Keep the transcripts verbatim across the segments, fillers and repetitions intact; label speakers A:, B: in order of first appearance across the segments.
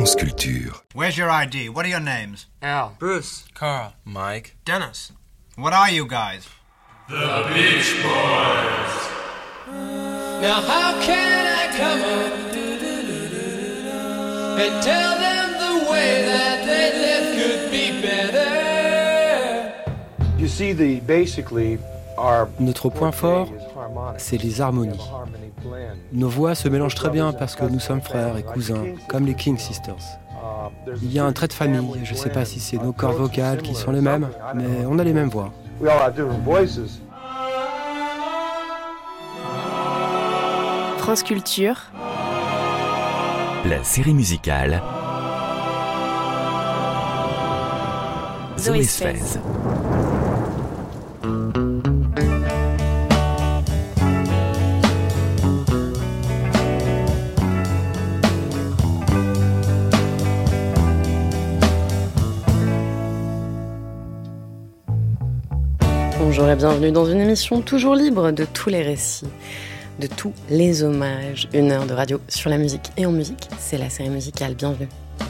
A: France Culture.
B: Where's your I D? What are your names?
C: Al. Bruce.
D: Carl. Mike.
C: Dennis.
B: What are you guys?
E: The Beach Boys.
F: Now how can I come up and tell them the way that they live could be better?
G: You see, the basically our
H: Notre point fort, c'est les harmonies. Nos voix se mélangent très bien parce que nous sommes frères et cousins, comme les King Sisters. Il y a un trait de famille, je ne sais pas si c'est nos cordes vocales qui sont les mêmes, mais on a les mêmes voix.
I: France Culture.
A: La série musicale Zoé Sfez.
I: Bonjour et bienvenue dans une émission toujours libre de tous les récits, de tous les hommages. Une heure de radio sur la musique et en musique, c'est la série musicale. Bienvenue.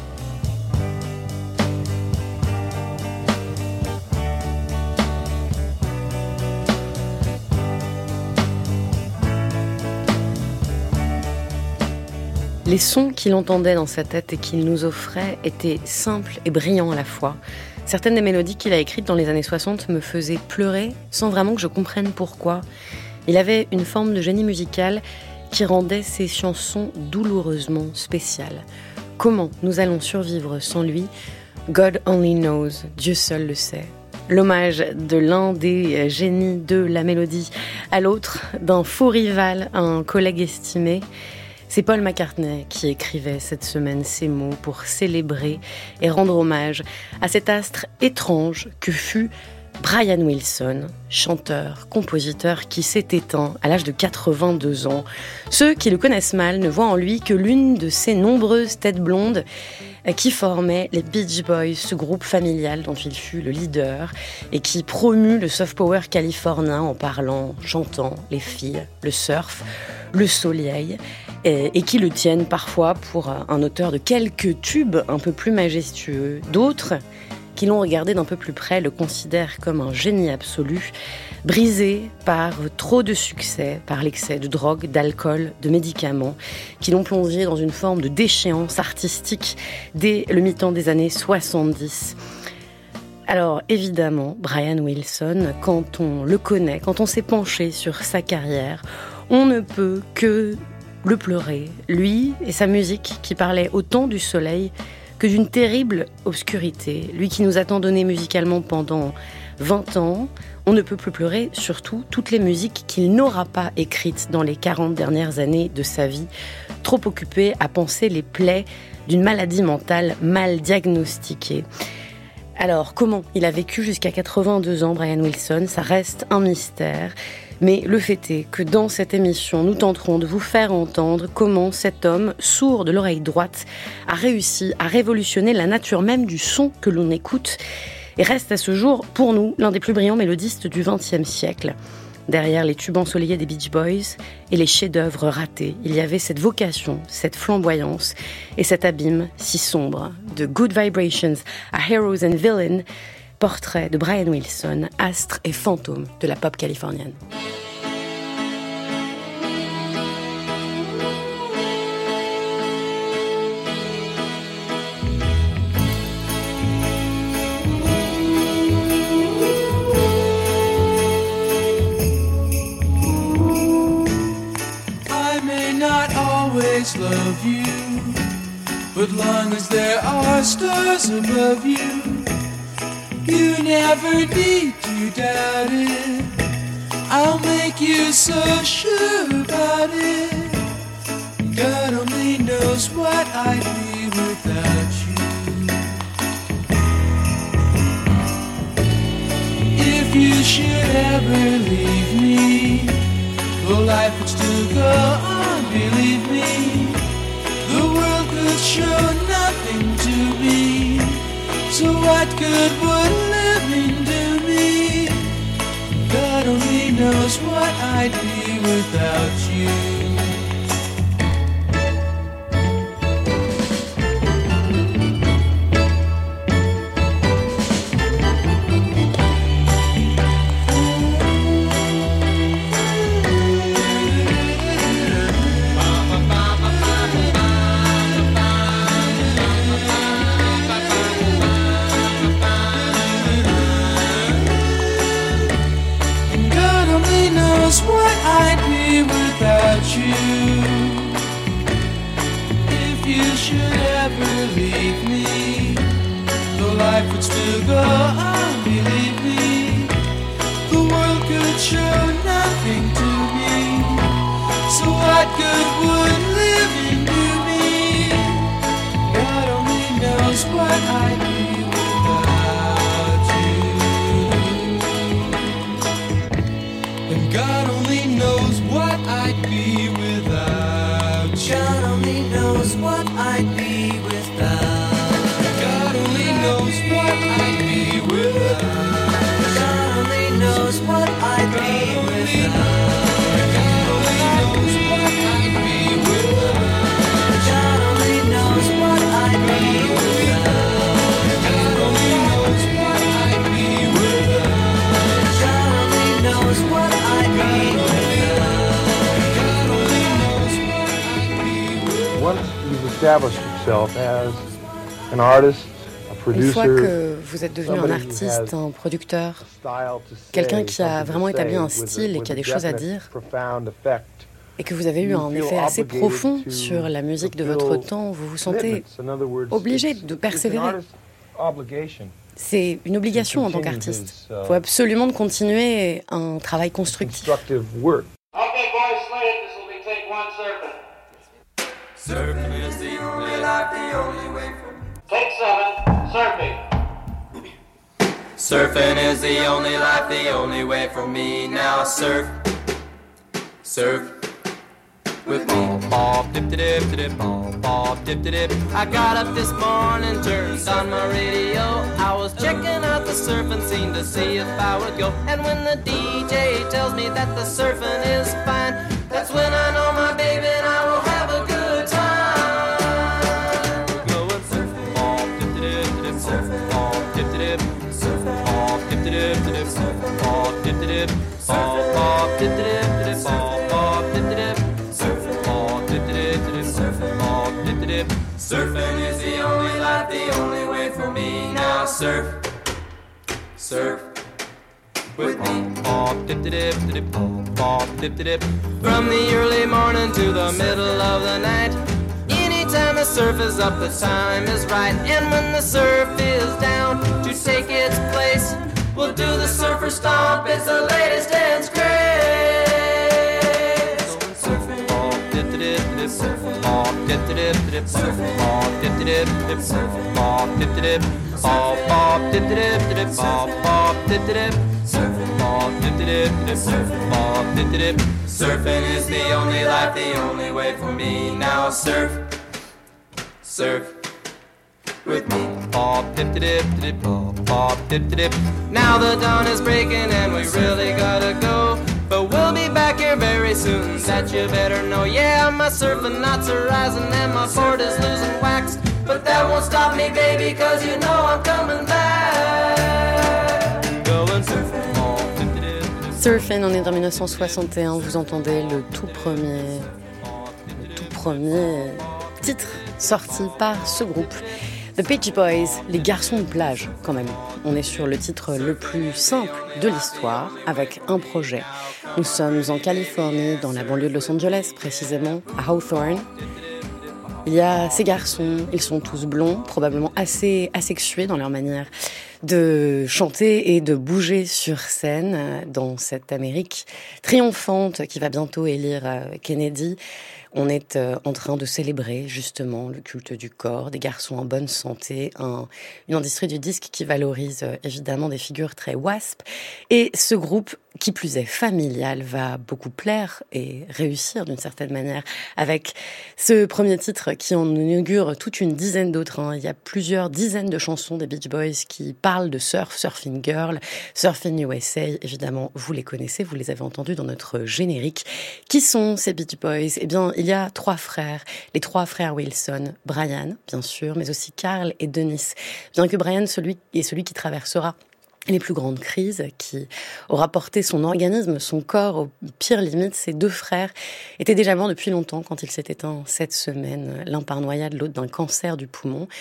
I: Les sons qu'il entendait dans sa tête et qu'il nous offrait étaient simples et brillants à la fois. Certaines des mélodies qu'il a écrites dans les années soixante me faisaient pleurer sans vraiment que je comprenne pourquoi. Il avait une forme de génie musical qui rendait ses chansons douloureusement spéciales. Comment nous allons survivre sans lui? God only knows, Dieu seul le sait. L'hommage de l'un des génies de la mélodie à l'autre, d'un faux rival à un collègue estimé. C'est Paul McCartney qui écrivait cette semaine ces mots pour célébrer et rendre hommage à cet astre étrange que fut Brian Wilson, chanteur, compositeur qui s'est éteint à l'âge de quatre-vingt-deux ans. Ceux qui le connaissent mal ne voient en lui que l'une de ces nombreuses têtes blondes qui formaient les Beach Boys, ce groupe familial dont il fut le leader et qui promut le soft power californien en parlant, chantant les filles, le surf, le soleil, et, et qui le tiennent parfois pour un auteur de quelques tubes un peu plus majestueux. D'autres, qui l'ont regardé d'un peu plus près, le considèrent comme un génie absolu, brisé par trop de succès, par l'excès de drogue, d'alcool, de médicaments, qui l'ont plongé dans une forme de déchéance artistique dès le mi-temps des années soixante-dix. Alors évidemment, Brian Wilson, quand on le connaît, quand on s'est penché sur sa carrière, on ne peut que le pleurer, lui et sa musique qui parlait autant du soleil que d'une terrible obscurité. Lui qui nous a tant donné musicalement pendant vingt ans, on ne peut plus pleurer surtout toutes les musiques qu'il n'aura pas écrites dans les quarante dernières années de sa vie, trop occupé à penser les plaies d'une maladie mentale mal diagnostiquée. Alors, comment il a vécu jusqu'à quatre-vingt-deux ans, Brian Wilson? Ça reste un mystère. Mais le fait est que dans cette émission, nous tenterons de vous faire entendre comment cet homme, sourd de l'oreille droite, a réussi à révolutionner la nature même du son que l'on écoute et reste à ce jour, pour nous, l'un des plus brillants mélodistes du vingtième siècle. Derrière les tubes ensoleillés des Beach Boys et les chefs-d'œuvre ratés, il y avait cette vocation, cette flamboyance et cet abîme si sombre. De Good Vibrations à Heroes and Villains, portrait de Brian Wilson, astre et fantôme de la pop californienne.
J: Love you, but long as there are stars above you, you never need to doubt it. I'll make you so sure about it. God only knows what I'd be without you. If you should ever leave me, well, life would still go on, believe me. The world could show nothing to me, so what good would living do me? God only knows what I'd be without you. if you should ever leave me, the life would still go on, believe me. The world could show nothing to me, so what good would living do me? God only knows what I'd be without you, and God only knows what I'd be without you. God only knows what I'd be without. God only knows what I'd be without. God only knows what I'd be without. God only knows what I'd be without. God only knows what I'd be without. God only knows what I'd be without. God only knows what I'd be without. God only knows what I'd be without.
G: Once you've established yourself as an artist,
I: Une fois que vous êtes devenu un artiste, un producteur, quelqu'un qui a vraiment établi un style et qui a des choses à dire, et que vous avez eu un effet assez profond sur la musique de votre temps, vous vous sentez obligé de persévérer. C'est une obligation en tant qu'artiste. Il faut absolument de continuer un travail constructif.
E: Okay, boys, slay it. This will be take one surfing. Surfing is the only life, the only way for me. Take seven. Surfing.
F: Surfing is the only life, the only way for me. Now surf, surf with me. Bob, dip, dip, dip, bob, bob, dip, dip. I got up this morning, turned on my radio. I was checking out the surfing scene to see if I would go. And when the D J tells me that the surfing is fine, that's when I know my baby and I will have a good time. Going surfing, bob, dip, dip, dip, surfing, bob, dip, dip, surfing, bob, dip, dip, dip, surfing, bob, dip, dip, bob, bob, dip, dip, dip, bob, bob, dip, dip, surfing, bob, dip, dip, dip, surfing, bob, dip, dip. Surfing is the only life, the only way for me. Now surf, surf with me. Bob, dip, dip, dip, bob, bob, dip, dip. From the early morning to the middle of the night, anytime the surf is up, the time is right. And when the surf is down to take its place, we'll do the surfer stomp. It's the latest dance craze. Going surfing, bob, dip, dip, dip, surfing, bob, dip, dip, dip, surfing, bob, dip, dip, dip, surfing, bob, dip, dip, bob, bob, dip, dip, dip, bob, bob, dip, dip, surfing, bob, dip, dip, dip, surfing, bob, dip, dip. Surfing is the only life, the only way for me. Now surf, surf with me. Bob, dip, dip, dip, bob, bob, dip, dip. Now the dawn is breaking and we really gotta go, but we'll be back here very soon, that you better know. Yeah, my surfing knots are rising and my board is losing wax, but that won't stop me, baby, cause you know I'm coming back. Going surfing, bob, dip, dip, dip.
I: Surfing, on est en dix-neuf soixante et un, vous entendez le tout premier, le tout premier titre sorti par ce groupe. The Beach Boys, les garçons de plage, quand même. On est sur le titre le plus simple de l'histoire, avec un projet. Nous sommes en Californie, dans la banlieue de Los Angeles, précisément, à Hawthorne. Il y a ces garçons, ils sont tous blonds, probablement assez asexués dans leur manière de chanter et de bouger sur scène dans cette Amérique triomphante qui va bientôt élire Kennedy. On est euh, en train de célébrer justement le culte du corps, des garçons en bonne santé, un, une industrie du disque qui valorise euh, évidemment des figures très wasp. Et ce groupe, qui plus est familial, va beaucoup plaire et réussir d'une certaine manière avec ce premier titre qui en inaugure toute une dizaine d'autres. Hein. Il y a plusieurs dizaines de chansons des Beach Boys qui parlent de surf, Surfing Girl, Surfing U S A. Évidemment, vous les connaissez, vous les avez entendus dans notre générique. Qui sont ces Beach Boys ? Eh bien, il y a trois frères, les trois frères Wilson, Brian, bien sûr, mais aussi Carl et Dennis. Bien que Brian celui, est celui qui traversera les plus grandes crises, qui aura porté son organisme, son corps aux pires limites, ces deux frères étaient déjà morts depuis longtemps quand ils s'étaient éteints cette semaine, l'un par noyade, l'autre d'un cancer du poumon.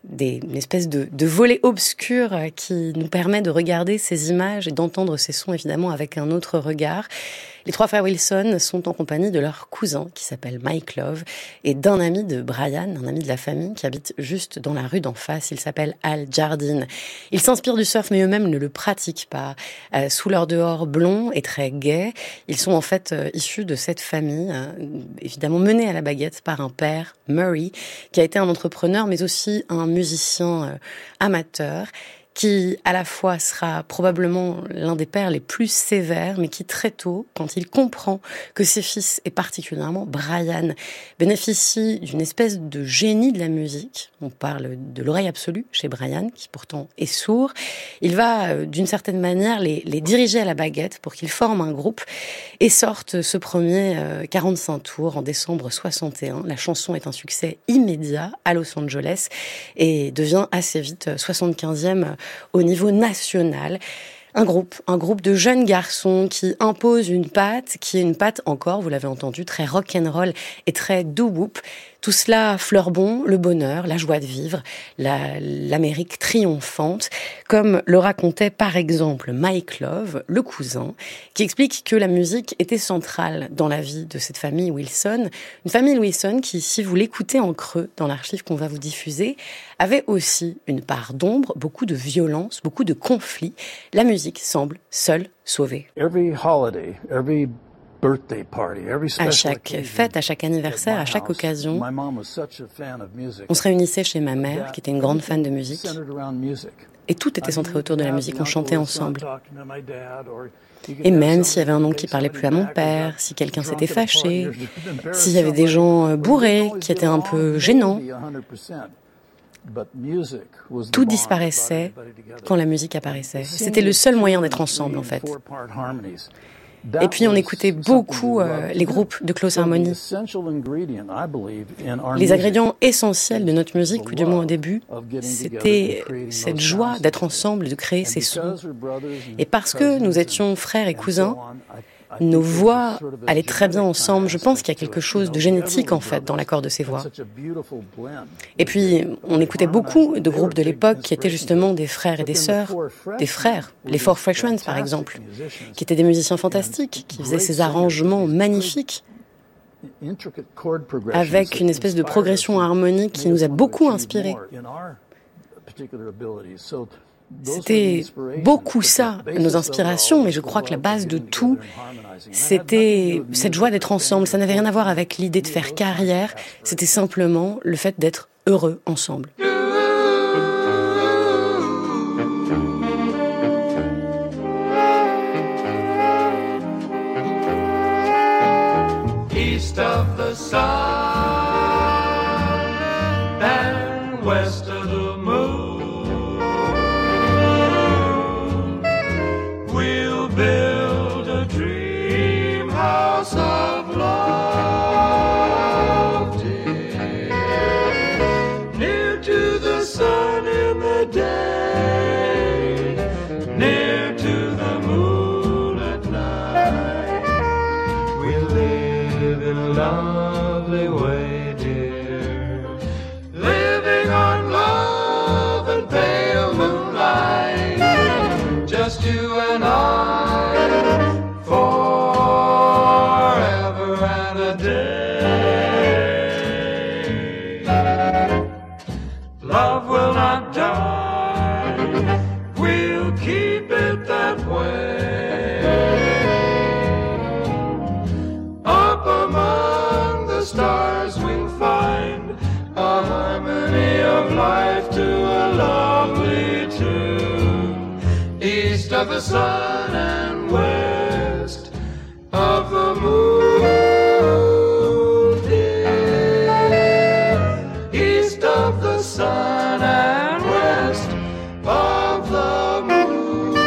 I: des, une espèce de, de volet obscur qui nous permet de regarder ces images et d'entendre ces sons évidemment avec un autre regard. Les trois frères Wilson sont en compagnie de leur cousin qui s'appelle Mike Love et d'un ami de Brian, un ami de la famille qui habite juste dans la rue d'en face. Il s'appelle Al Jardine. Ils s'inspirent du surf mais eux-mêmes ne le pratiquent pas. Euh, sous leur dehors blond et très gai, ils sont en fait euh, issus de cette famille, euh, évidemment menée à la baguette par un père, Murray, qui a été un entrepreneur mais aussi un musicien euh, amateur, qui à la fois sera probablement l'un des pères les plus sévères, mais qui très tôt, quand il comprend que ses fils, et particulièrement Brian, bénéficient d'une espèce de génie de la musique, on parle de l'oreille absolue chez Brian, qui pourtant est sourd, il va d'une certaine manière les, les diriger à la baguette pour qu'ils forment un groupe et sortent ce premier euh, quarante-cinq tours en décembre soixante et un. La chanson est un succès immédiat à Los Angeles et devient assez vite soixante-quinzième au niveau national. Un groupe, un groupe de jeunes garçons qui imposent une patte, qui est une patte encore, vous l'avez entendu, très rock'n'roll et très doo-wop. Tout cela fleure bon, le bonheur, la joie de vivre, la, l'Amérique triomphante, comme le racontait par exemple Mike Love, le cousin, qui explique que la musique était centrale dans la vie de cette famille Wilson. Une famille Wilson qui, si vous l'écoutez en creux dans l'archive qu'on va vous diffuser, avait aussi une part d'ombre, beaucoup de violence, beaucoup de conflits. La musique semble seule sauver.
C: Every holiday, every birthday party, every
I: à
C: special
I: chaque fête, à chaque anniversaire, à chaque occasion,
C: my mom was such a fan of music.
I: on se réunissait chez ma mère, qui était une grande fan de musique, et tout était centré autour de la musique, on chantait ensemble. Et même s'il y avait un oncle qui parlait plus à mon père, si quelqu'un s'était fâché, s'il y avait des gens bourrés qui étaient un peu gênants, tout disparaissait quand la musique apparaissait. C'était le seul moyen d'être ensemble, en fait. Et puis on écoutait beaucoup euh, les groupes de Close Harmony. Les ingrédients essentiels de notre musique, ou du moins au début, c'était cette joie d'être ensemble, de créer ces sons. Et parce que nous étions frères et cousins, nos voix allaient très bien ensemble. Je pense qu'il y a quelque chose de génétique, en fait, dans l'accord de ces voix. Et puis, on écoutait beaucoup de groupes de l'époque qui étaient justement des frères et des sœurs, des frères, les Four Freshmen, par exemple, qui étaient des musiciens fantastiques, qui faisaient ces arrangements magnifiques, avec une espèce de progression harmonique qui nous a beaucoup inspirés. C'était beaucoup ça, nos inspirations, mais je crois que la base de tout, c'était cette joie d'être ensemble. Ça n'avait rien à voir avec l'idée de faire carrière, c'était simplement le fait d'être heureux ensemble.
J: East of the sun and west of the moon, build a dream house of love, dear, near to the sun in the day, near to the moon at night. We live in a lovely way, dear, living on love and pale moonlight, just you and I. Of the sun and west of the moon, dear. East of the sun and west of the moon.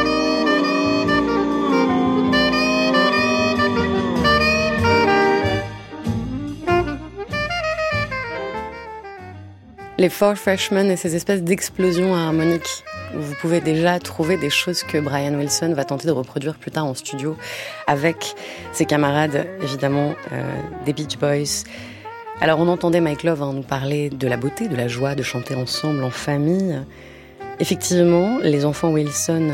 I: Les Four Freshmen et ces espèces d'explosions harmoniques où vous pouvez déjà trouver des choses que Brian Wilson va tenter de reproduire plus tard en studio avec ses camarades, évidemment, euh, des Beach Boys. Alors on entendait Mike Love hein, nous parler de la beauté, de la joie de chanter ensemble en famille. Effectivement, les enfants Wilson,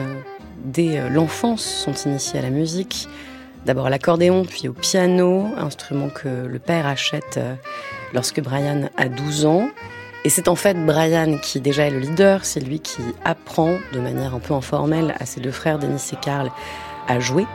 I: dès l'enfance, sont initiés à la musique. D'abord à l'accordéon, puis au piano, instrument que le père achète lorsque Brian a douze ans. Et c'est en fait Brian qui déjà est le leader, c'est lui qui apprend de manière un peu informelle à ses deux frères, Dennis et Carl, à jouer.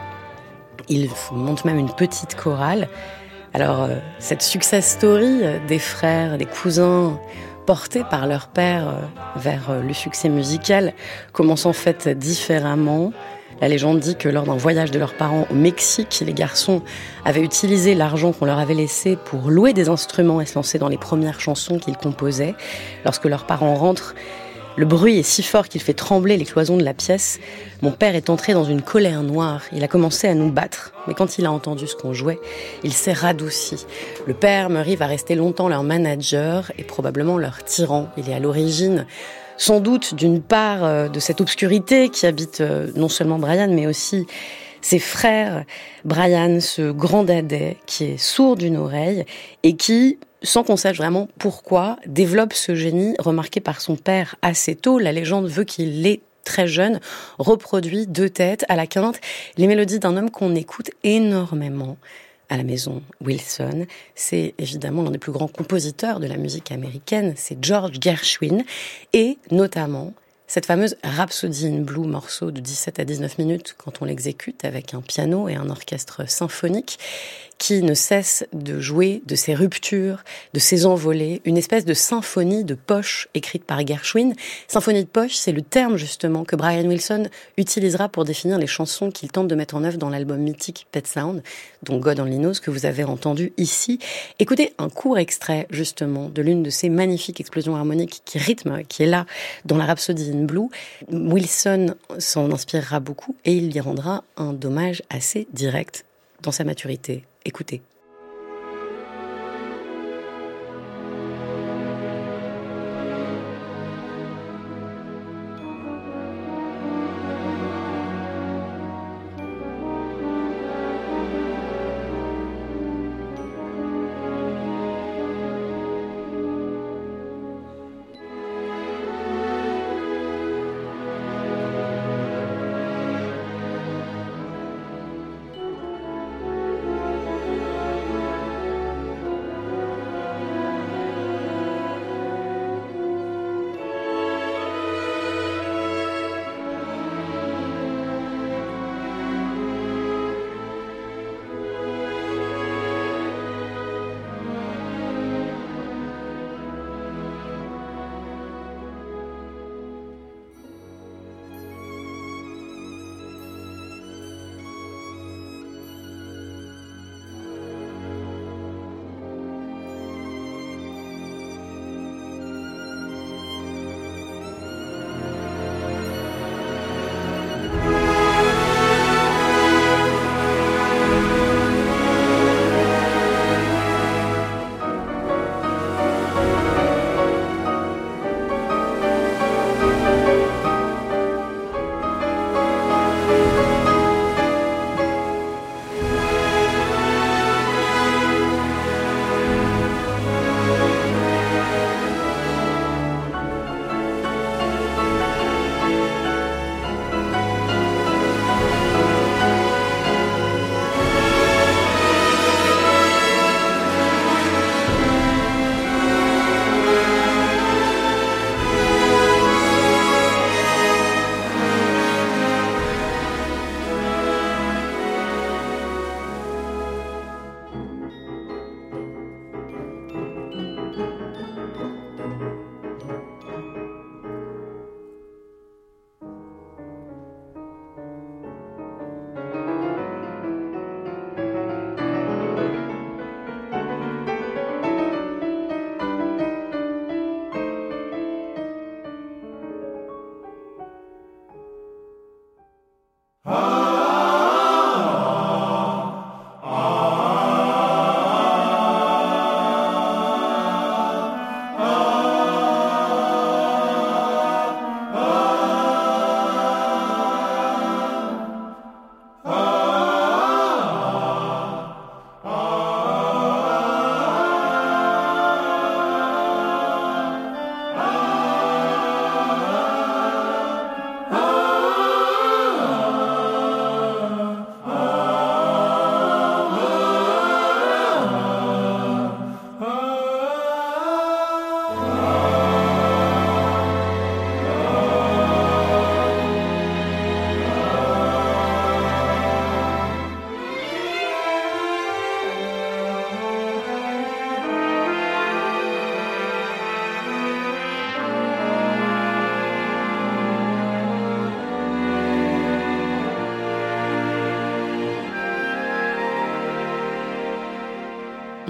I: Il monte même une petite chorale. Alors, euh, cette success story des frères, des cousins, portés par leur père euh, vers euh, le succès musical, commence en fait différemment. La légende dit que lors d'un voyage de leurs parents au Mexique, les garçons avaient utilisé l'argent qu'on leur avait laissé pour louer des instruments et se lancer dans les premières chansons qu'ils composaient. Lorsque leurs parents rentrent, le bruit est si fort qu'il fait trembler les cloisons de la pièce. Mon père est entré dans une colère noire. Il a commencé à nous battre. Mais quand il a entendu ce qu'on jouait, il s'est radouci. Le père Murray va rester longtemps leur manager et probablement leur tyran. Il est à l'origine, sans doute, d'une part de cette obscurité qui habite non seulement Brian, mais aussi ses frères. Brian, ce grand dadais qui est sourd d'une oreille et qui, sans qu'on sache vraiment pourquoi, développe ce génie remarqué par son père assez tôt. La légende veut qu'il l'ait très jeune, reproduit deux têtes à la quinte les mélodies d'un homme qu'on écoute énormément à la maison Wilson. C'est évidemment l'un des plus grands compositeurs de la musique américaine, c'est George Gershwin, et notamment cette fameuse Rhapsody in Blue, morceau de dix-sept à dix-neuf minutes quand on l'exécute avec un piano et un orchestre symphonique qui ne cesse de jouer de ses ruptures, de ses envolées, une espèce de symphonie de poche écrite par Gershwin. Symphonie de poche, c'est le terme justement que Brian Wilson utilisera pour définir les chansons qu'il tente de mettre en œuvre dans l'album mythique Pet Sound, dont God Only Knows, que vous avez entendu ici. Écoutez un court extrait justement de l'une de ces magnifiques explosions harmoniques qui rythment, qui est là dans la Rhapsody in Blue. Wilson s'en inspirera beaucoup et il lui rendra un hommage assez direct dans sa maturité. Écoutez.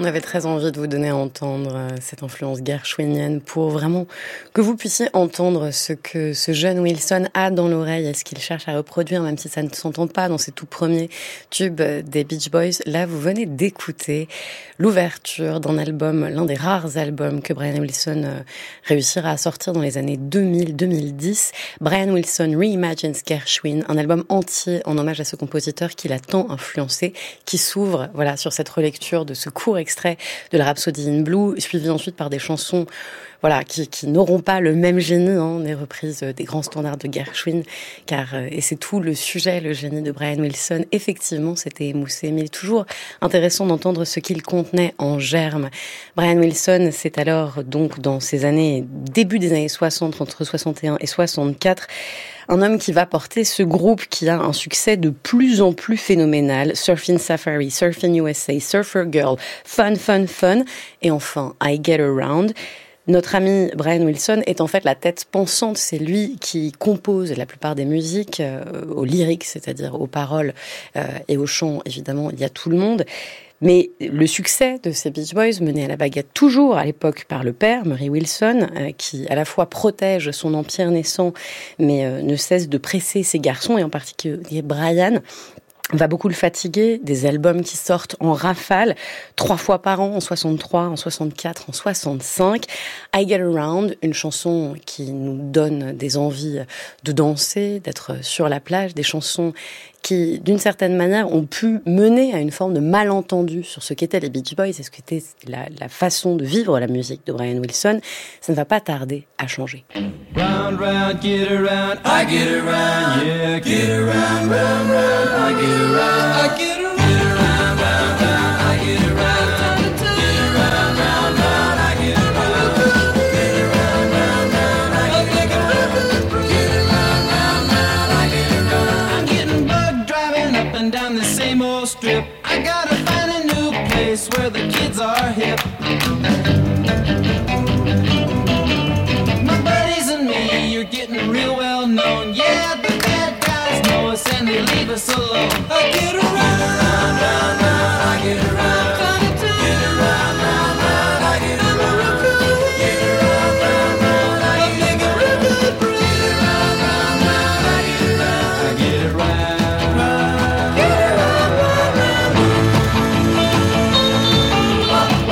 I: On avait très envie de vous donner à entendre cette influence gershwinienne pour vraiment que vous puissiez entendre ce que ce jeune Wilson a dans l'oreille et ce qu'il cherche à reproduire, même si ça ne s'entend pas dans ses tout premiers tubes des Beach Boys. Là, vous venez d'écouter l'ouverture d'un album, l'un des rares albums que Brian Wilson réussira à sortir dans les années deux mille à deux mille dix. Brian Wilson Reimagines Gershwin, un album entier en hommage à ce compositeur qui l'a tant influencé, qui s'ouvre voilà sur cette relecture de ce court extrait de la Rhapsody in Blue, suivi ensuite par des chansons voilà, qui, qui n'auront pas le même génie, hein, des reprises des grands standards de Gershwin, car, et c'est tout le sujet, le génie de Brian Wilson, effectivement, c'était émoussé, mais il est toujours intéressant d'entendre ce qu'il contenait en germe. Brian Wilson, c'est alors, donc, dans ces années, début des années soixante, entre soixante et un et soixante-quatre, un homme qui va porter ce groupe qui a un succès de plus en plus phénoménal. Surfing Safari, Surfing U S A, Surfer Girl, Fun, Fun, Fun, et enfin, I Get Around. Notre ami Brian Wilson est en fait la tête pensante, c'est lui qui compose la plupart des musiques, euh, aux lyrics, c'est-à-dire aux paroles euh, et aux chants, évidemment, il y a tout le monde. Mais le succès de ces Beach Boys, mené à la baguette toujours à l'époque par le père, Murray Wilson, euh, qui à la fois protège son empire naissant, mais euh, ne cesse de presser ses garçons, et en particulier Brian, va beaucoup le fatiguer, des albums qui sortent en rafale, trois fois par an, en soixante-trois, en soixante-quatre, en soixante-cinq. I Get Around, une chanson qui nous donne des envies de danser, d'être sur la plage, des chansons qui, d'une certaine manière, ont pu mener à une forme de malentendu sur ce qu'étaient les Beach Boys et ce qu'était la, la façon de vivre la musique de Brian Wilson. Ça ne va pas tarder à changer.
J: Round, round, get around, I get around, yeah, get around, round, round, I get around, I get around, get around, round, round, I get around, get around, round, round, I get around, get around, round, round, I get around, get around, round, round, I get around. I'm getting bugged driving up and down the same old strip. I gotta find a new place where the kids are hip. You're getting real well known. Yeah, the bad guys know us and they leave us alone. I get around, round, round, round, I get around. Get around, round, round, I get around. Get around, round, round, I get around. Get around, round, round, I get around. I get around, round, get around, round, round. Wah,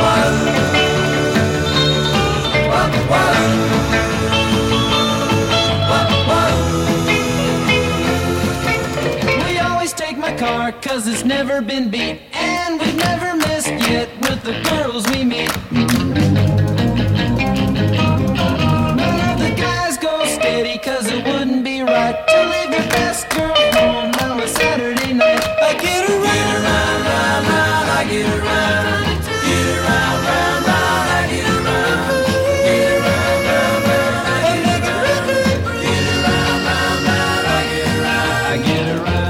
J: wah, wah, wah. Car, cause it's never been beat, and we've never missed yet with the girls we meet. None of the guys go steady, cause it wouldn't be right to leave your best girl home on a Saturday night. I get around, get around, round, round, I get around. Get around, round, round, I get around. Get around, round, round, I get around. Get around, round, round, I get around. I get around.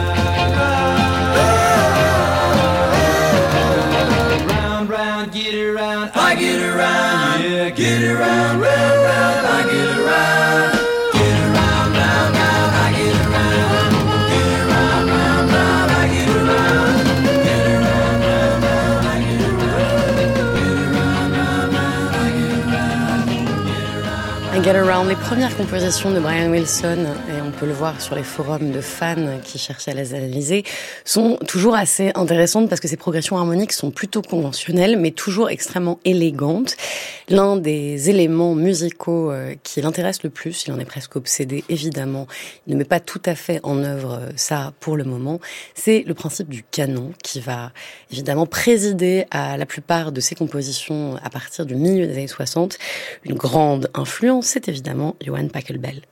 J: I get around, yeah, get around, round, round, I get around. Get around, round, round, I get around. Get around, round, round, I get around. Get around, round, round, I get around. Get around, round, round, I get around.
I: I Get Around, les premières compositions de Brian Wilson, et on peut le voir sur les forums de fans qui cherchent à les analyser, sont toujours assez intéressantes parce que ces progressions harmoniques sont plutôt conventionnelles, mais toujours extrêmement élégantes. L'un des éléments musicaux qui l'intéresse le plus, il en est presque obsédé, évidemment, il ne met pas tout à fait en œuvre ça pour le moment, c'est le principe du canon qui va évidemment présider à la plupart de ses compositions à partir du milieu des années soixante. Une grande influence, c'est évidemment Johann Pachelbel.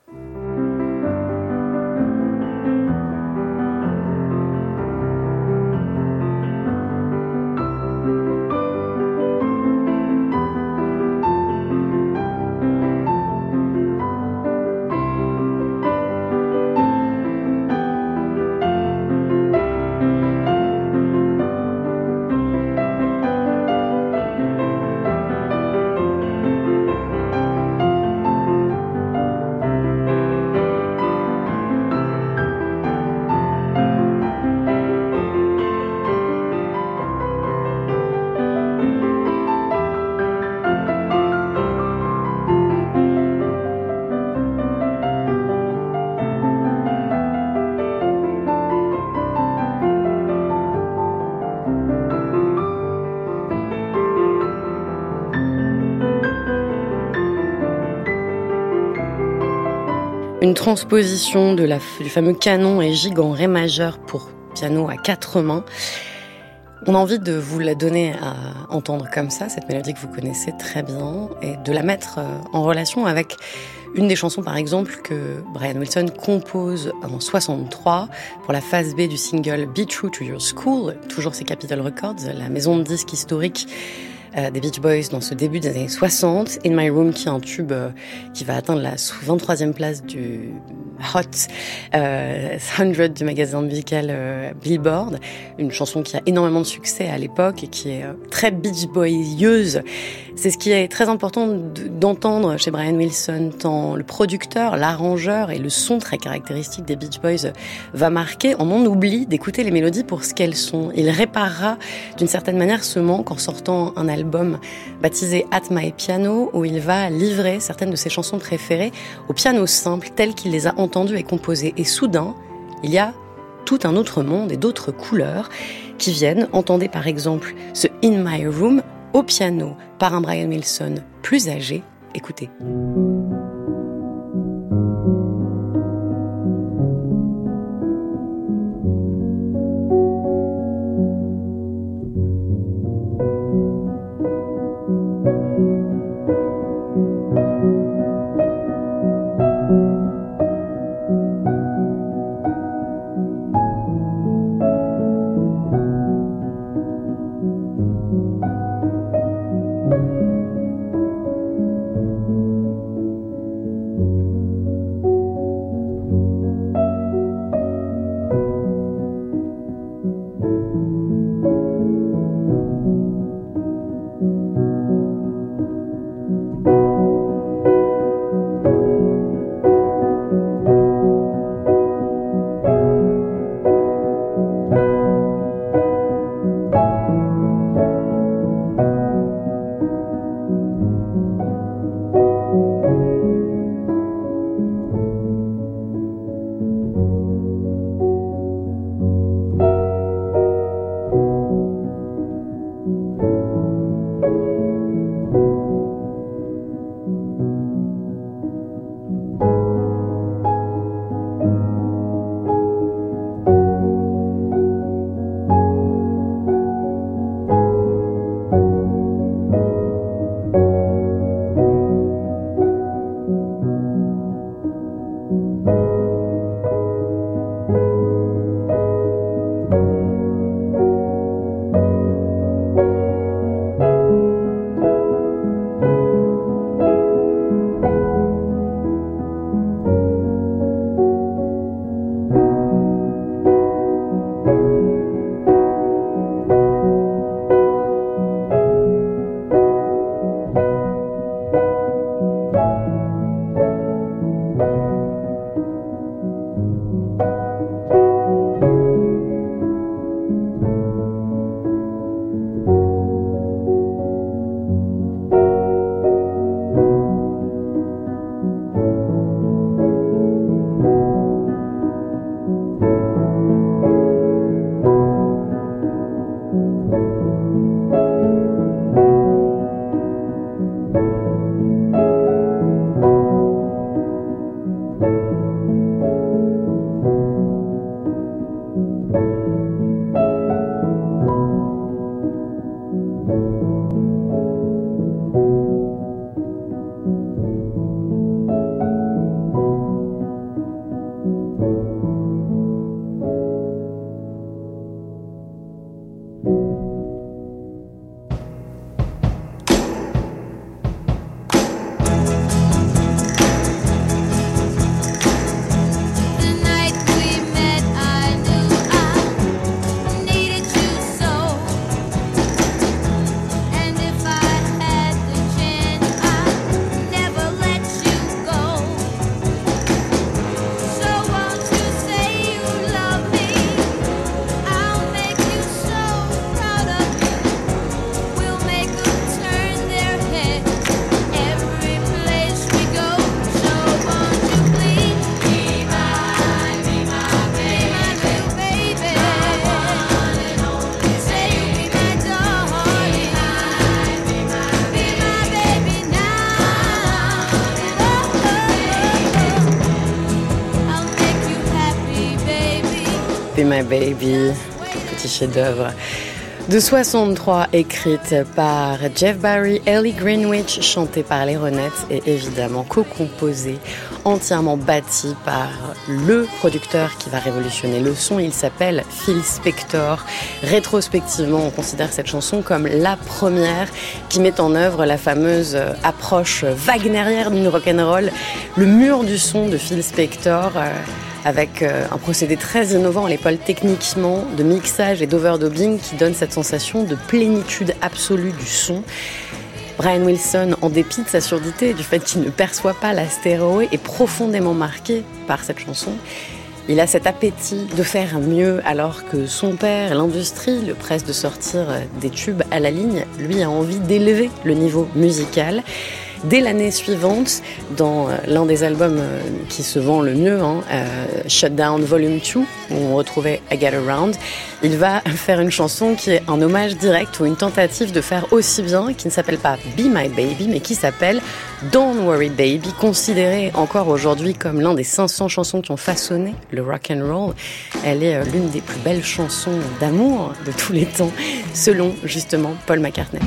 I: Une transposition de la, du fameux canon et gigue en ré majeur pour piano à quatre mains. On a envie de vous la donner à entendre comme ça, cette mélodie que vous connaissez très bien, et de la mettre en relation avec une des chansons, par exemple, que Brian Wilson compose en soixante-trois pour la phase B du single Be True to Your School, toujours chez Capitol Records, la maison de disques historique euh, des Beach Boys dans ce début des années soixante. In My Room, qui est un tube euh, qui va atteindre la vingt-troisième place du Hot euh, cent du magazine musical euh, Billboard, une chanson qui a énormément de succès à l'époque et qui est euh, très Beach Boyeuse. C'est ce qui est très important d'entendre chez Brian Wilson, tant le producteur, l'arrangeur et le son très caractéristique des Beach Boys va marquer. On en oublie d'écouter les mélodies pour ce qu'elles sont. Il réparera d'une certaine manière ce manque en sortant un album baptisé At My Piano, où il va livrer certaines de ses chansons préférées au piano simple, telles qu'il les a entendues et composées. Et soudain, il y a tout un autre monde et d'autres couleurs qui viennent. Entendez par exemple ce In My Room au piano par un Brian Wilson plus âgé. Écoutez. Be My Baby, petit chef-d'œuvre de soixante-trois, écrite par Jeff Barry, Ellie Greenwich, chantée par les Ronettes et évidemment co-composée, entièrement bâtie par le producteur qui va révolutionner le son. Il s'appelle Phil Spector. Rétrospectivement, on considère cette chanson comme la première qui met en œuvre la fameuse approche wagnérienne du rock'n'roll, le mur du son de Phil Spector. Euh, avec un procédé très innovant à l'époque techniquement, de mixage et d'overdubbing qui donne cette sensation de plénitude absolue du son. Brian Wilson, en dépit de sa surdité et du fait qu'il ne perçoit pas la stéréo, est profondément marqué par cette chanson. Il a cet appétit de faire mieux alors que son père, l'industrie, le presse de sortir des tubes à la ligne, lui a envie d'élever le niveau musical. Dès l'année suivante, dans l'un des albums qui se vend le mieux, hein, euh, Shutdown Volume deux, où on retrouvait I Get Around, il va faire une chanson qui est un hommage direct ou une tentative de faire aussi bien, qui ne s'appelle pas Be My Baby, mais qui s'appelle Don't Worry Baby, considérée encore aujourd'hui comme l'un des cinq cents chansons qui ont façonné le rock and roll. Elle est l'une des plus belles chansons d'amour de tous les temps, selon justement Paul McCartney.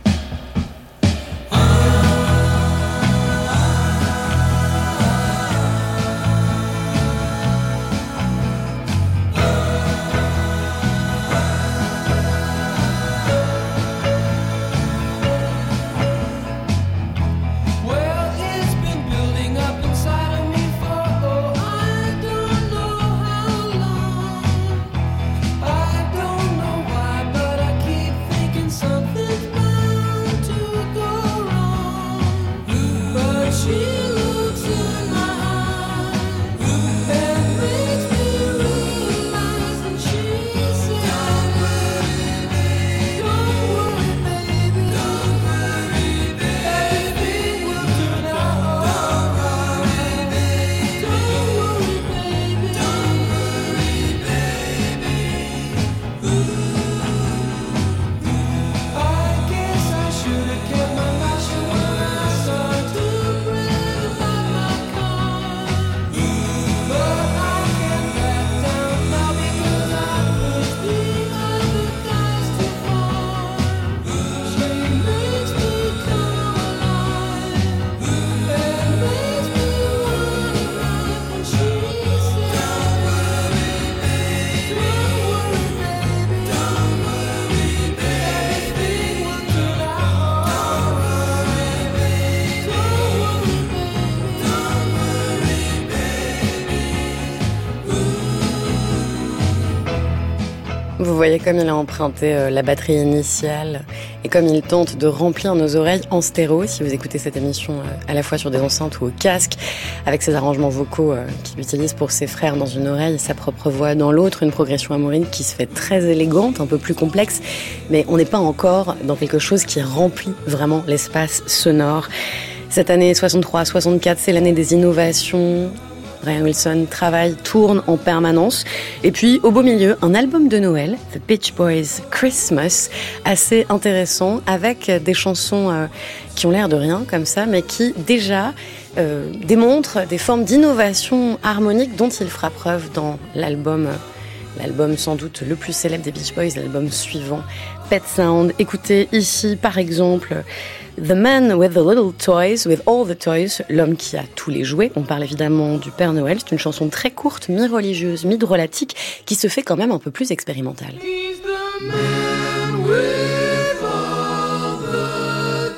I: Vous voyez comme il a emprunté euh, la batterie initiale et comme il tente de remplir nos oreilles en stéréo, si vous écoutez cette émission euh, à la fois sur des enceintes ou au casque, avec ses arrangements vocaux euh, qu'il utilise pour ses frères dans une oreille et sa propre voix dans l'autre, une progression harmonique qui se fait très élégante, un peu plus complexe, mais on n'est pas encore dans quelque chose qui remplit vraiment l'espace sonore. Cette année soixante-trois soixante-quatre, c'est l'année des innovations. Brian Wilson travaille, tourne en permanence. Et puis, au beau milieu, un album de Noël, The Beach Boys Christmas, assez intéressant, avec des chansons euh, qui ont l'air de rien, comme ça, mais qui, déjà, euh, démontrent des formes d'innovation harmonique dont il fera preuve dans l'album, euh, l'album sans doute le plus célèbre des Beach Boys, l'album suivant, Pet Sound. Écoutez ici, par exemple, The Man with the Little Toys, with All the Toys, l'homme qui a tous les jouets. On parle évidemment du Père Noël. C'est une chanson très courte, mi-religieuse, mi-drôlatique, qui se fait quand même un peu plus expérimentale.
J: He's the man with all the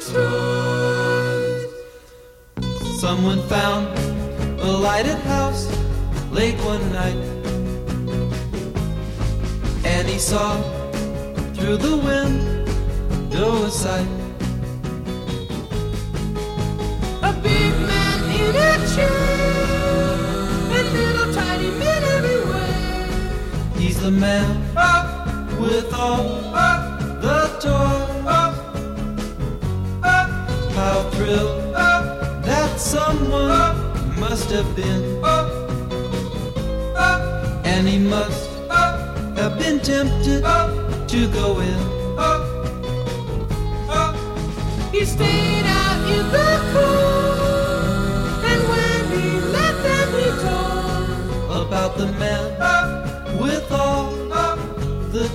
J: toys.
F: Someone found a lighted house late one night, and he saw through the window a sight.
J: A big man in a chair, and little tiny men everywhere.
F: He's the man with all the toys. How thrilled that someone must have been, and he must have been tempted to go in.
J: He stayed out in the cold, and when he left them he told
F: about the man with all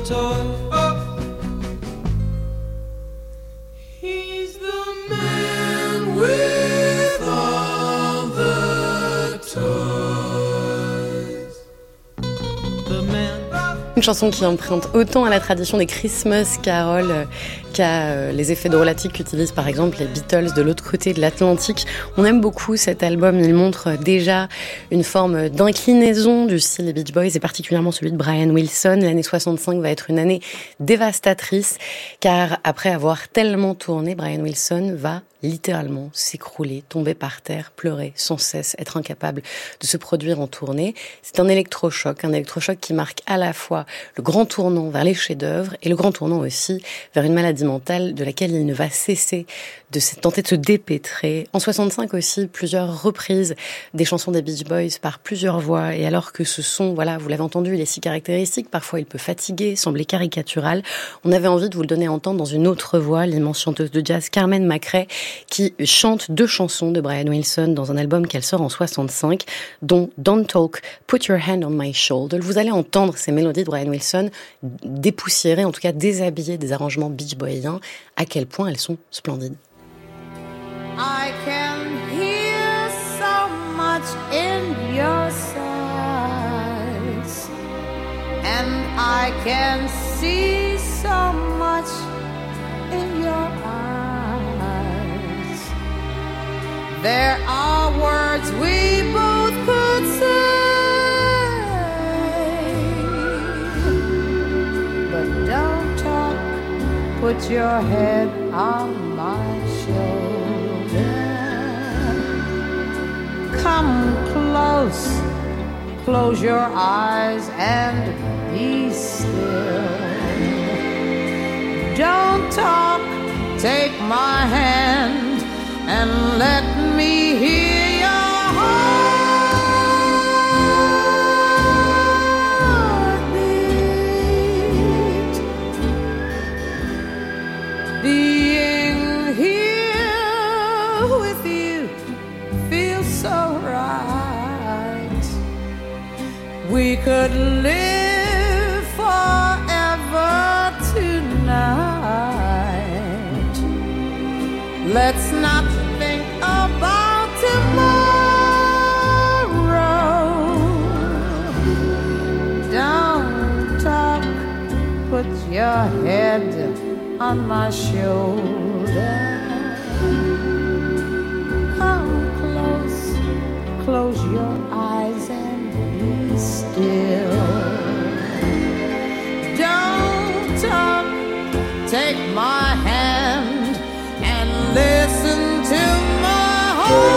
J: toy. He's the man with all the toys. The man.
I: Une chanson qui emprunte autant à la tradition des Christmas carols qu'à les effets drôlatiques qu'utilisent par exemple les Beatles de l'autre côté de l'Atlantique. On aime beaucoup cet album, il montre déjà une forme d'inclinaison du style des Beach Boys et particulièrement celui de Brian Wilson. L'année soixante-cinq va être une année dévastatrice car après avoir tellement tourné, Brian Wilson va littéralement s'écrouler, tomber par terre, pleurer sans cesse, être incapable de se produire en tournée. C'est un électrochoc, un électrochoc qui marque à la fois le grand tournant vers les chefs-d'œuvre et le grand tournant aussi vers une maladie mentale de laquelle il ne va cesser de se, tenter de se dépêtrer. En soixante-cinq aussi, plusieurs reprises des chansons des Beach Boys par plusieurs voix. Et alors que ce son, voilà, vous l'avez entendu, il est si caractéristique, parfois il peut fatiguer, sembler caricatural. On avait envie de vous le donner à entendre dans une autre voix, l'immense chanteuse de jazz Carmen McRae, qui chante deux chansons de Brian Wilson dans un album qu'elle sort en soixante-cinq, dont Don't Talk, Put Your Hand on My Shoulder. Vous allez entendre ces mélodies de Brian Wilson dépoussiérées, en tout cas déshabillées des arrangements Beach Boyiens, à quel point elles sont splendides.
D: I can hear so much in your sighs, and I can see so much in your eyes. There are words we both could say, but don't talk, put your head on my shoulder. Come close, close your eyes and be still. Don't talk, take my hand and let me hear your heartbeat. Being here with you feels so right. We could live forever tonight. Let's not think about tomorrow. Don't talk, put your head on my shoulder. Come close, close your eyes and be still. Don't talk, take my hand and listen to my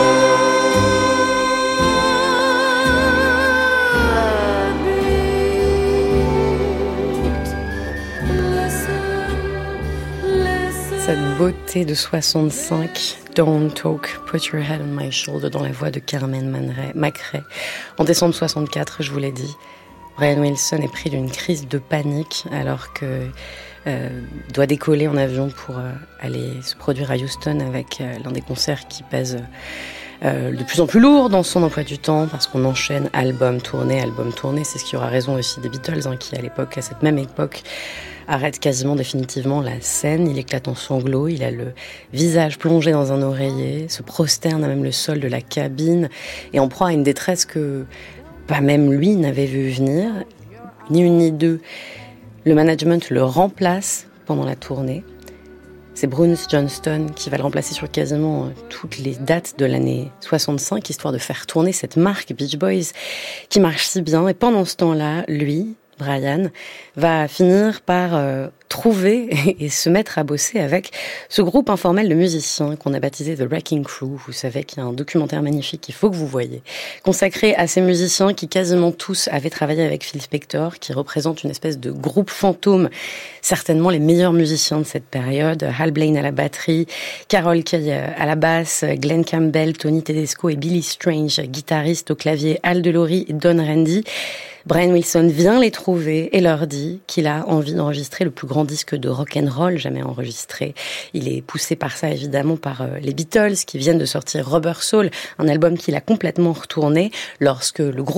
D: heartbeat. Listen, listen.
I: Cette beauté de soixante-cinq, Don't Talk, Put Your Head on My Shoulder, dans la voix de Carmen McRae. En décembre soixante-quatre, je vous l'ai dit, Brian Wilson est pris d'une crise de panique alors que euh, doit décoller en avion pour euh, aller se produire à Houston avec euh, l'un des concerts qui pèse euh, de plus en plus lourd dans son emploi du temps parce qu'on enchaîne album tournée, album tournée. C'est ce qui aura raison aussi des Beatles, hein, qui à l'époque, à cette même époque, arrête quasiment définitivement la scène. Il éclate en sanglots, il a le visage plongé dans un oreiller, se prosterne à même le sol de la cabine et en proie à une détresse que pas même lui n'avait vu venir, ni une ni deux. Le management le remplace pendant la tournée. C'est Bruce Johnston qui va le remplacer sur quasiment toutes les dates de l'année soixante-cinq, histoire de faire tourner cette marque Beach Boys qui marche si bien. Et pendant ce temps-là, lui, Brian, va finir par euh, trouver et, et se mettre à bosser avec ce groupe informel de musiciens qu'on a baptisé The Wrecking Crew. Vous savez qu'il y a un documentaire magnifique qu'il faut que vous voyez, consacré à ces musiciens qui quasiment tous avaient travaillé avec Phil Spector, qui représente une espèce de groupe fantôme, certainement les meilleurs musiciens de cette période. Hal Blaine à la batterie, Carol Kay à la basse, Glenn Campbell, Tony Tedesco et Billy Strange, guitariste au clavier, Al DeLory et Don Randy. Brian Wilson vient les trouver et leur dit qu'il a envie d'enregistrer le plus grand disque de rock'n'roll jamais enregistré. Il est poussé par ça, évidemment, par les Beatles qui viennent de sortir Rubber Soul, un album qu'il a complètement retourné lorsque le groupe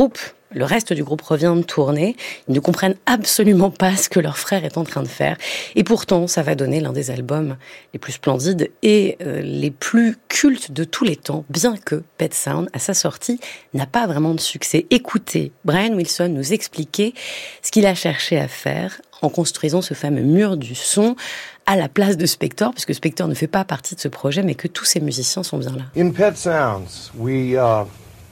I: le reste du groupe revient de tourner. Ils ne comprennent absolument pas ce que leur frère est en train de faire. Et pourtant, ça va donner l'un des albums les plus splendides et euh, les plus cultes de tous les temps, bien que Pet Sound, à sa sortie, n'a pas vraiment de succès. Écoutez, Brian Wilson nous expliquer ce qu'il a cherché à faire en construisant ce fameux mur du son à la place de Spector, puisque Spector ne fait pas partie de ce projet, mais que tous ces musiciens sont bien là.
G: In Pet Sounds, we, uh...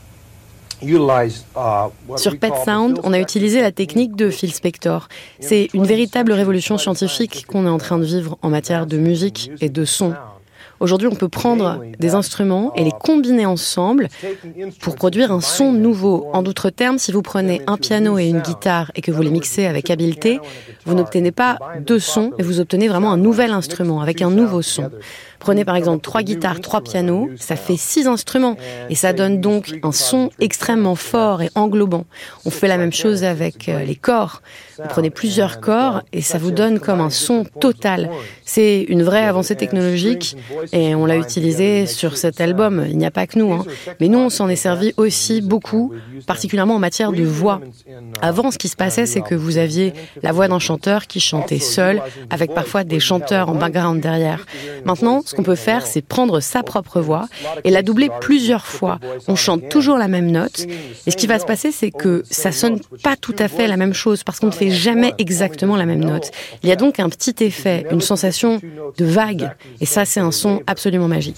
I: Sur Pet Sound, on a utilisé la technique de Phil Spector. C'est une véritable révolution scientifique qu'on est en train de vivre en matière de musique et de son. Aujourd'hui, on peut prendre des instruments et les combiner ensemble pour produire un son nouveau. En d'autres termes, si vous prenez un piano et une guitare et que vous les mixez avec habileté, vous n'obtenez pas deux sons, mais vous obtenez vraiment un nouvel instrument avec un nouveau son. Prenez par exemple trois guitares, trois pianos, ça fait six instruments et ça donne donc un son extrêmement fort et englobant. On fait la même chose avec les corps. Vous prenez plusieurs corps et ça vous donne comme un son total. C'est une vraie avancée technologique et on l'a utilisé sur cet album. Il n'y a pas que nous, hein. Mais nous on s'en est servi aussi beaucoup, particulièrement en matière de voix. Avant, ce qui se passait, c'est que vous aviez la voix d'un chanteur qui chantait seul, avec parfois des chanteurs en background derrière. Maintenant, ce qu'on peut faire, c'est prendre sa propre voix et la doubler plusieurs fois. On chante toujours la même note. Et ce qui va se passer, c'est que ça sonne pas tout à fait la même chose parce qu'on ne fait jamais exactement la même note. Il y a donc un petit effet, une sensation de vague. Et ça, c'est un son absolument magique.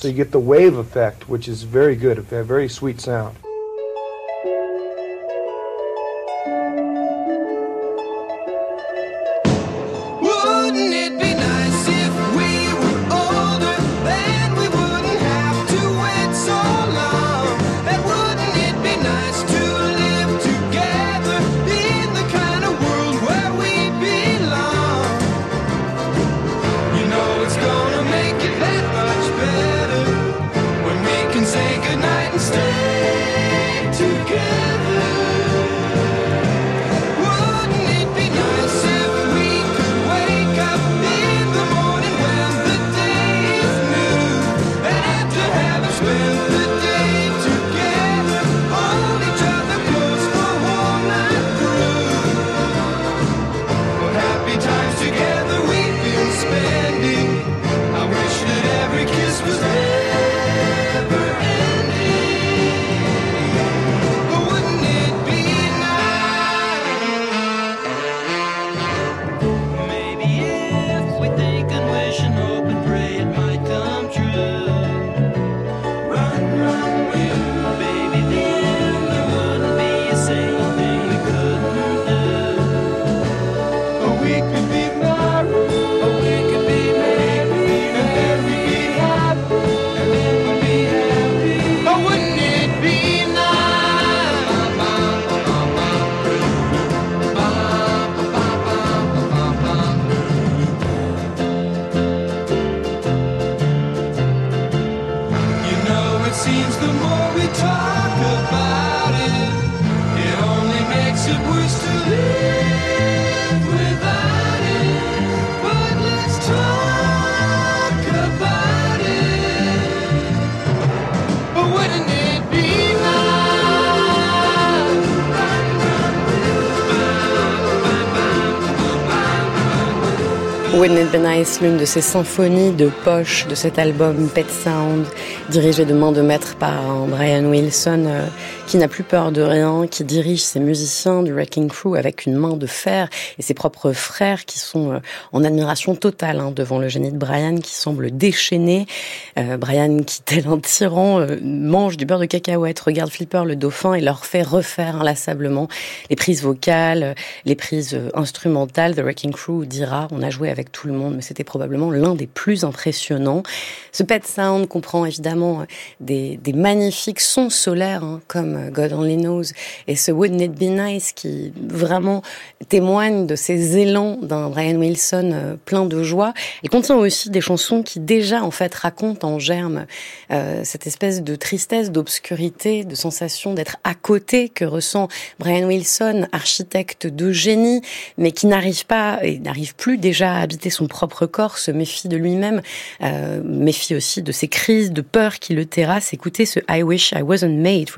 I: Wouldn't It Be Nice, l'une de ces symphonies de poche de cet album Pet Sound, dirigé de main de maître par Brian Wilson, euh, qui n'a plus peur de rien, qui dirige ses musiciens du Wrecking Crew avec une main de fer, et ses propres frères qui sont euh, en admiration totale hein, devant le génie de Brian, qui semble déchaîné. Euh, Brian, qui tel un tyran, euh, mange du beurre de cacahuète, regarde Flipper le dauphin et leur fait refaire inlassablement les prises vocales, les prises instrumentales. The Wrecking Crew dira, on a joué avec tout le monde, mais c'était probablement l'un des plus impressionnants. Ce Pet Sound comprend évidemment des, des magnifiques sons solaires, hein, comme God Only Knows, et ce Wouldn't It Be Nice qui vraiment témoigne de ces élans d'un Brian Wilson euh, plein de joie. Il contient aussi des chansons qui déjà en fait racontent en germe euh, cette espèce de tristesse, d'obscurité, de sensation d'être à côté que ressent Brian Wilson, architecte de génie, mais qui n'arrive pas et n'arrive plus déjà à habiter son propre corps, se méfie de lui-même, euh, méfie aussi de ces crises de peur qui le terrassent. Écoutez ce I Wish I Wasn't Made for This Type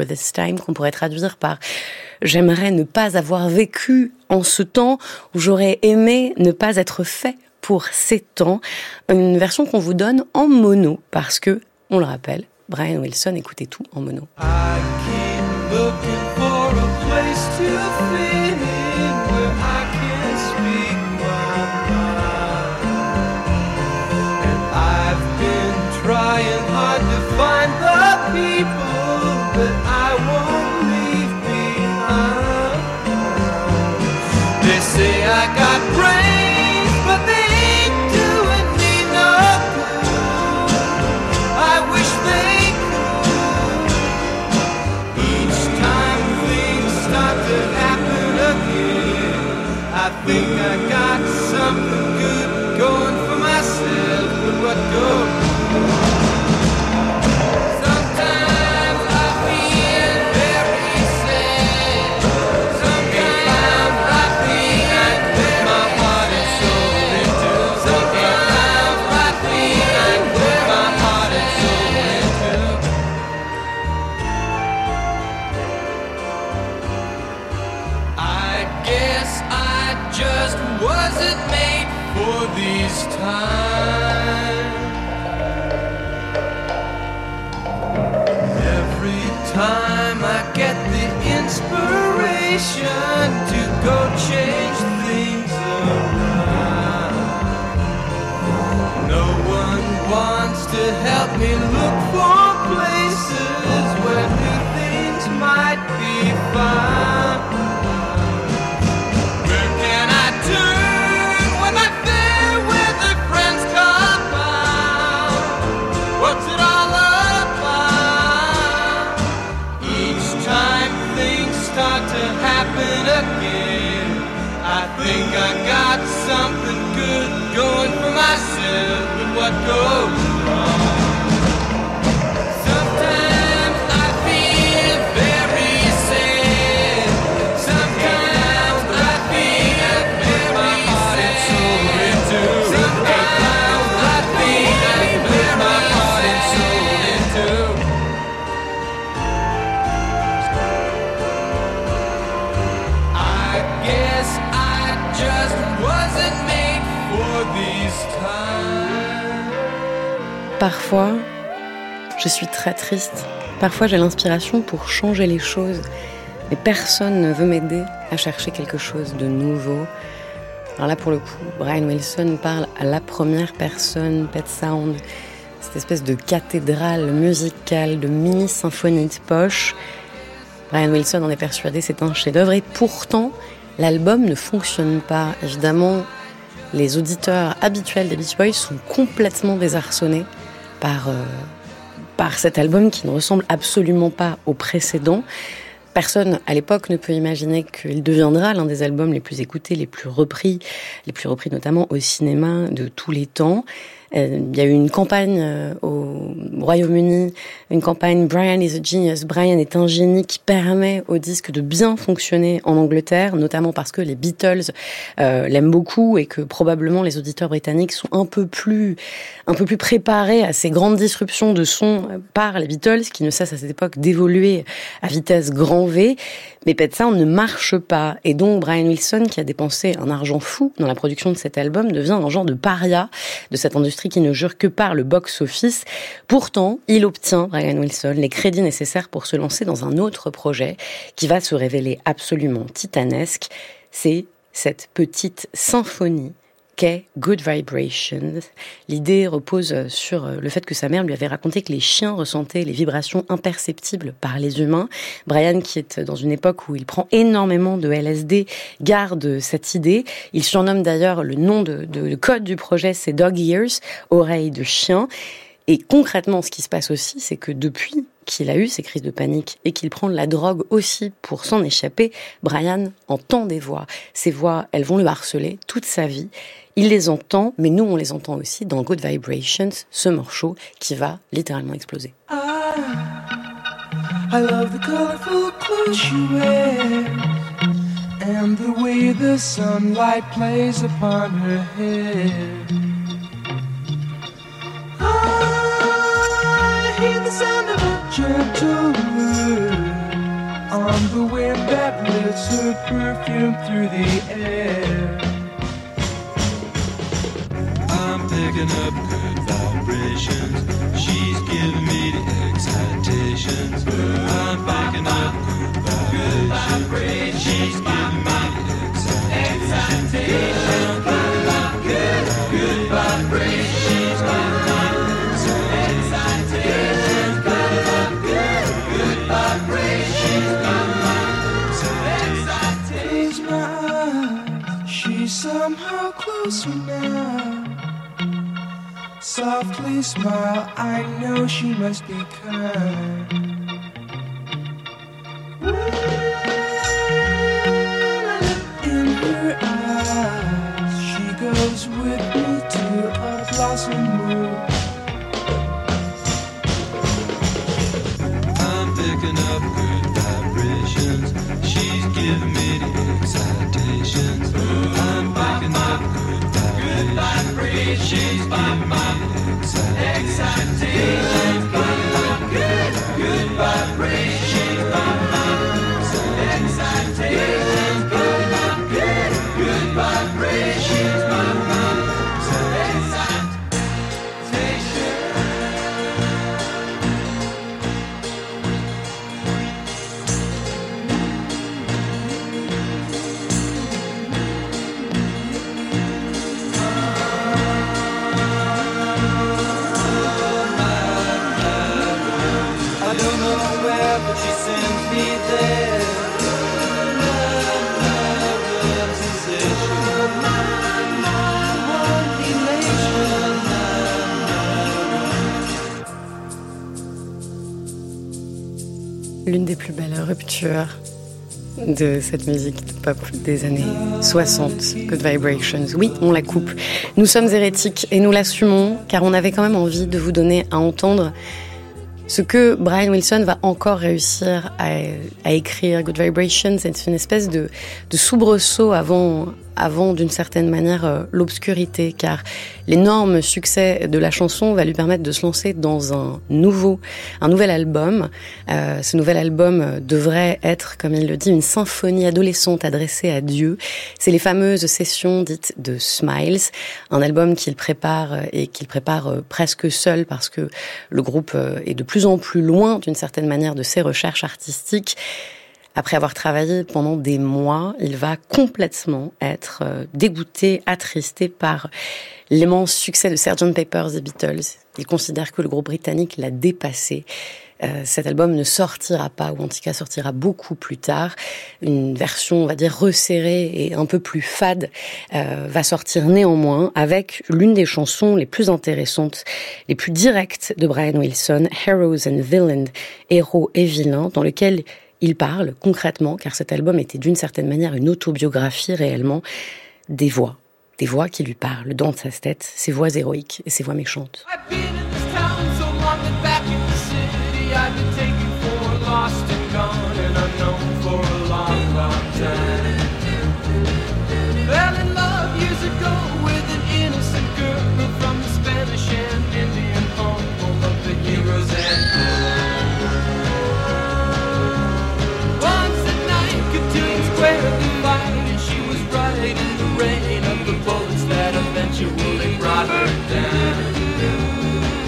I: time, qu'on pourrait traduire par « j'aimerais ne pas avoir vécu en ce temps » ou « j'aurais aimé ne pas être fait pour ces temps ». Une version qu'on vous donne en mono, parce que, on le rappelle, Brian Wilson écoutait tout en mono.
J: I keep looking for a place to fit in where I can speak my mind. And I've been trying hard to find the people that I won't leave behind. They say I got brains, but they ain't doing me no good. I wish they I think I got something good going for myself, but what goes? Sometimes I feel very sad. Sometimes I feel I put my heart and soul into. Sometimes I feel I put my heart and soul into. I guess I just wasn't made for these times. Every time I get the inspiration to go change things around, no one wants to help me look for places where new things might be found. Think I got something good going for myself, but what goes wrong? Sometimes I feel very sad. Sometimes I feel very sad. Sometimes I feel I put my heart and soul into. I guess I just wasn't made for these times.
I: Parfois, je suis très triste. Parfois, j'ai l'inspiration pour changer les choses. Mais personne ne veut m'aider à chercher quelque chose de nouveau. Alors là, pour le coup, Brian Wilson parle à la première personne, Pet Sound, cette espèce de cathédrale musicale, de mini-symphonie de poche. Brian Wilson en est persuadé, c'est un chef-d'œuvre. Et pourtant, l'album ne fonctionne pas. Évidemment, les auditeurs habituels des Beach Boys sont complètement désarçonnés par, euh, par cet album qui ne ressemble absolument pas au précédent. Personne à l'époque ne peut imaginer qu'il deviendra l'un des albums les plus écoutés, les plus repris, les plus repris notamment au cinéma de tous les temps. Euh, il y a eu une campagne euh, au Royaume-Uni, une campagne Brian is a Genius, Brian est un génie, qui permet au disque de bien fonctionner en Angleterre, notamment parce que les Beatles euh, l'aiment beaucoup et que probablement les auditeurs britanniques sont un peu plus un peu plus préparés à ces grandes disruptions de son par les Beatles, qui ne cessent à cette époque d'évoluer à vitesse grand V. Mais Pet Sound ne marche pas, et donc Brian Wilson, qui a dépensé un argent fou dans la production de cet album, devient un genre de paria de cette industrie qui ne jure que par le box-office. Pourtant, il obtient, Brian Wilson, les crédits nécessaires pour se lancer dans un autre projet qui va se révéler absolument titanesque. C'est cette petite symphonie qu'est Good Vibrations. L'idée repose sur le fait que sa mère lui avait raconté que les chiens ressentaient les vibrations imperceptibles par les humains. Brian, qui est dans une époque où il prend énormément de L S D, garde cette idée. Il surnomme d'ailleurs le nom de, de, de code du projet, c'est Dog Ears, oreilles de chien. Et concrètement, ce qui se passe aussi, c'est que depuis qu'il a eu ces crises de panique et qu'il prend de la drogue aussi pour s'en échapper, Brian entend des voix. Ces voix, elles vont le harceler toute sa vie. Il les entend, mais nous, on les entend aussi dans Good Vibrations, ce morceau qui va littéralement exploser.
J: I, I love the colorful clothes you wear and the way the sunlight plays upon her hair. I hear the sound of a gentle word floats her perfume through the air. I'm picking up good vibrations. She's giving me the excitations. I'm picking up good vibrations. She's giving me the excitations. Good, good, good vibrations. She's giving me the excitations. Good, good, good vibrations. She's giving me the excitations. Close my eyes. She's somehow closer now. Softly smile, I know she must be kind. In her eyes, she goes with me to a blossom room. I'm picking up good vibrations. She's giving me the excitations. I'm picking up good vibrations. She's giving me excitations. Good, good, good vibrations. Excitations. Good, good, good vibrations.
I: L'une des plus belles ruptures de cette musique de pop des années soixante, Good Vibrations. Oui, on la coupe. Nous sommes hérétiques et nous l'assumons, car on avait quand même envie de vous donner à entendre ce que Brian Wilson va encore réussir à, à écrire. Good Vibrations, c'est une espèce de, de soubresaut avant, avant d'une certaine manière euh, l'obscurité, car l'énorme succès de la chanson va lui permettre de se lancer dans un nouveau, un nouvel album. Euh, ce nouvel album devrait être, comme il le dit, une symphonie adolescente adressée à Dieu. C'est les fameuses sessions dites de Smiles, un album qu'il prépare et qu'il prépare presque seul parce que le groupe est de plus en plus loin d'une certaine manière de ses recherches artistiques. Après avoir travaillé pendant des mois, il va complètement être dégoûté, attristé par l'immense succès de sergeant Pepper's et Beatles. Il considère que le groupe britannique l'a dépassé. Euh, cet album ne sortira pas, ou en tout cas sortira beaucoup plus tard. Une version, on va dire, resserrée et un peu plus fade euh, va sortir néanmoins avec l'une des chansons les plus intéressantes, les plus directes de Brian Wilson, Heroes and Villains, héros et vilains, dans lequel il parle concrètement, car cet album était d'une certaine manière une autobiographie réellement, des voix. Des voix qui lui parlent dans sa tête, ses voix héroïques et ses voix méchantes.
J: I've been taken for lost and gone and unknown for a long, long time. Fell in love years ago with an innocent girl from the Spanish and Indian home, home of the heroes and villains. Once at night, Cotillion Square the fight, and she was right in the rain of the bullets that eventually brought her down.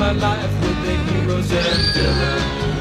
J: my life with the heroes and villains.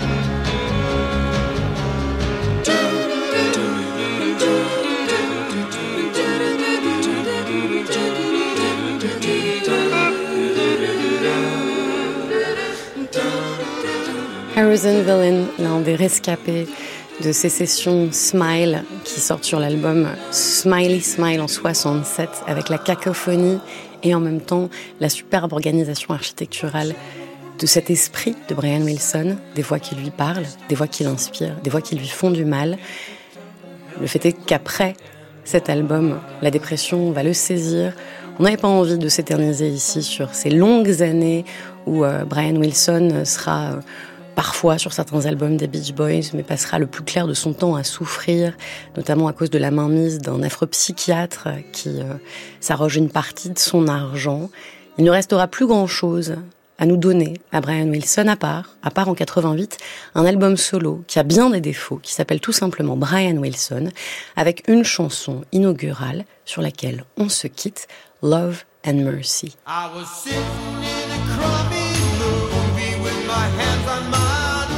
I: Harrison Villain, l'un des rescapés de Sécession Smile, qui sort sur l'album Smiley Smile en soixante-sept, avec la cacophonie et en même temps la superbe organisation architecturale de cet esprit de Brian Wilson, des voix qui lui parlent, des voix qui l'inspirent, des voix qui lui font du mal. Le fait est qu'après cet album, la dépression va le saisir. On n'avait pas envie de s'éterniser ici sur ces longues années où euh, Brian Wilson sera... Euh, parfois sur certains albums des Beach Boys, mais passera le plus clair de son temps à souffrir, notamment à cause de la mainmise d'un affreux psychiatre qui euh, s'arroge une partie de son argent. Il ne restera plus grand-chose à nous donner à Brian Wilson, à part, à part en quatre-vingt-huit, un album solo qui a bien des défauts, qui s'appelle tout simplement Brian Wilson, avec une chanson inaugurale sur laquelle on se quitte, Love and Mercy.
J: I was sitting in a crummy movie with my hands on my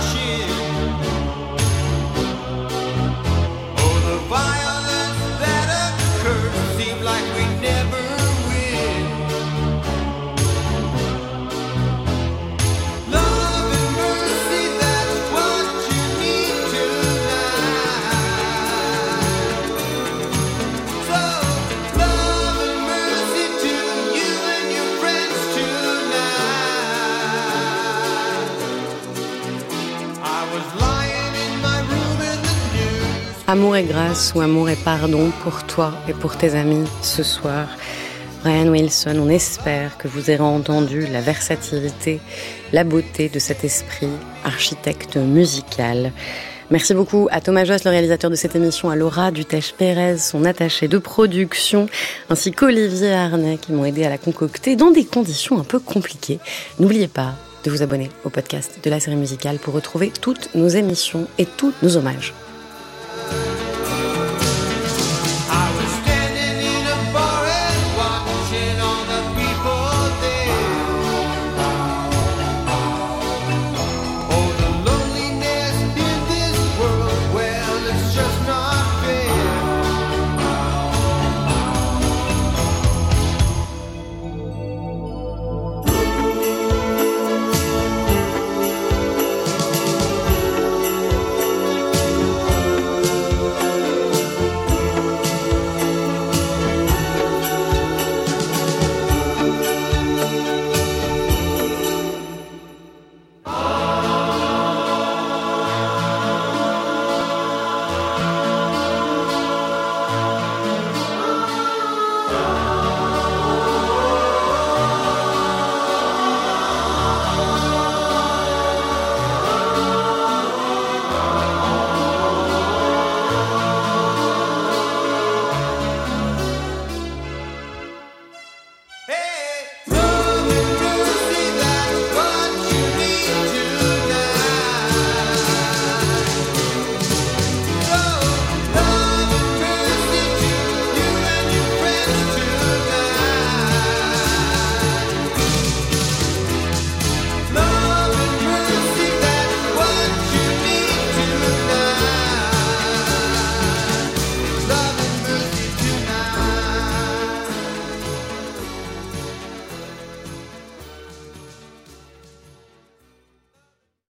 J: violence that occurred seemed like we never win. Love and mercy, that's what you need tonight. So, love and mercy to you and your friends tonight. I was lying in my room in the news.
I: Amour et grâce ou amour et pardon pour toi et pour tes amis ce soir. Brian Wilson, on espère que vous aurez entendu la versatilité, la beauté de cet esprit architecte musical. Merci beaucoup à Thomas Josse, le réalisateur de cette émission, à Laura Dutèche-Pérez, son attachée de production, ainsi qu'Olivier Arnay qui m'ont aidé à la concocter dans des conditions un peu compliquées. N'oubliez pas de vous abonner au podcast de la série musicale pour retrouver toutes nos émissions et tous nos hommages.